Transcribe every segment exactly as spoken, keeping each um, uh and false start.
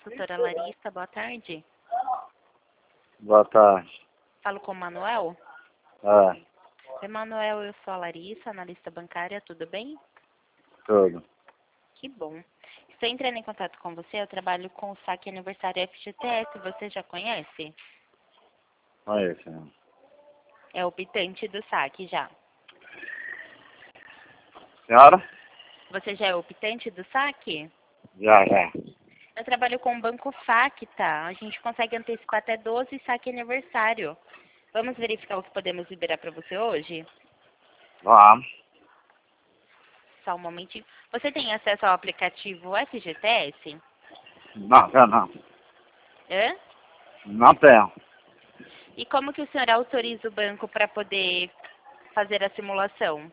consultora Larissa, boa tarde. Boa tarde. Falo com o Manuel? É, Emanuel, eu sou a Larissa, analista bancária, tudo bem? tudo. Que bom. Estou entrando em contato com você, eu trabalho com o saque aniversário F G T S, você já conhece? Conheço, né? É o optante do saque já. Senhora? Você já é optante do saque? Já, já. Eu trabalho com o Banco Facta, a gente consegue antecipar até doze saque aniversário. Vamos verificar o que podemos liberar para você hoje? Vamos. Só um momentinho. Você tem acesso ao aplicativo F G T S? Não, já não. Hã? Não tenho. E como que o senhor autoriza o banco para poder fazer a simulação?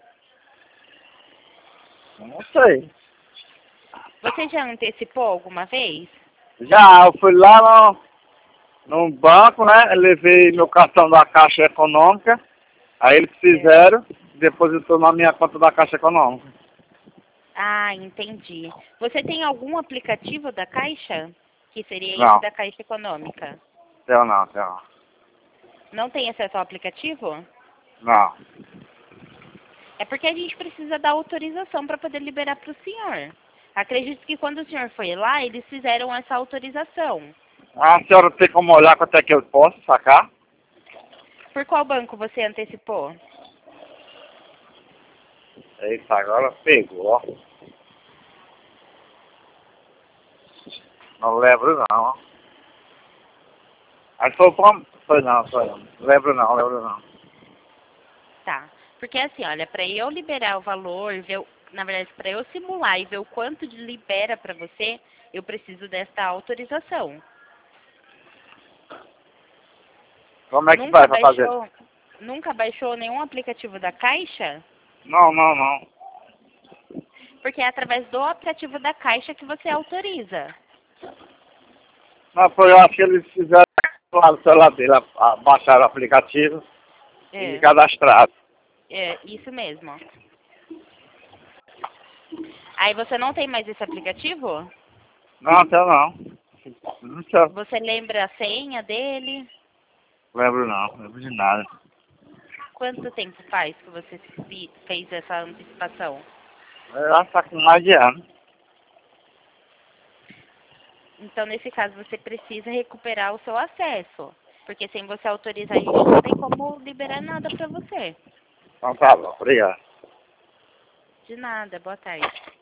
Não sei. Você já antecipou alguma vez? Já, eu fui lá no, no banco, né? Levei meu cartão da Caixa Econômica. Aí eles fizeram, depositou na minha conta da Caixa Econômica. Ah, entendi. Você tem algum aplicativo da Caixa? Que seria esse Não, da Caixa Econômica? tenho não, tenho não. Não tem acesso ao aplicativo? Não. É porque a gente precisa dar autorização para poder liberar para o senhor. Acredito que quando o senhor foi lá, eles fizeram essa autorização. A senhora tem como olhar quanto é que eu posso sacar? Por qual banco você antecipou? Eita, agora pegou, ó. Não lembro não, ó. Aí foi como? Foi não, foi não. Lembro não, lembro não. Tá. Porque assim, olha, para eu liberar o valor, ver, o- na verdade, para eu simular e ver o quanto de libera para você, eu preciso desta autorização. Como é que Nunca vai pra fazer? baixou, nunca baixou nenhum aplicativo da Caixa? Não, não, não. Porque é através do aplicativo da Caixa que você autoriza. Não, foi, eu acho que eles fizeram lá no celular dele, a- a- baixaram o aplicativo e É, cadastraram. é isso mesmo. Aí você não tem mais esse aplicativo? Não, até não. Não sei, Você lembra a senha dele? lembro não, lembro de nada. Quanto tempo faz que você fi- fez essa antecipação? Eu acho que tá com mais de ano. Então, nesse caso, você precisa recuperar o seu acesso. Porque sem você autorizar, a gente não tem como liberar nada para você. Então tá bom, obrigado. De nada. Boa tarde.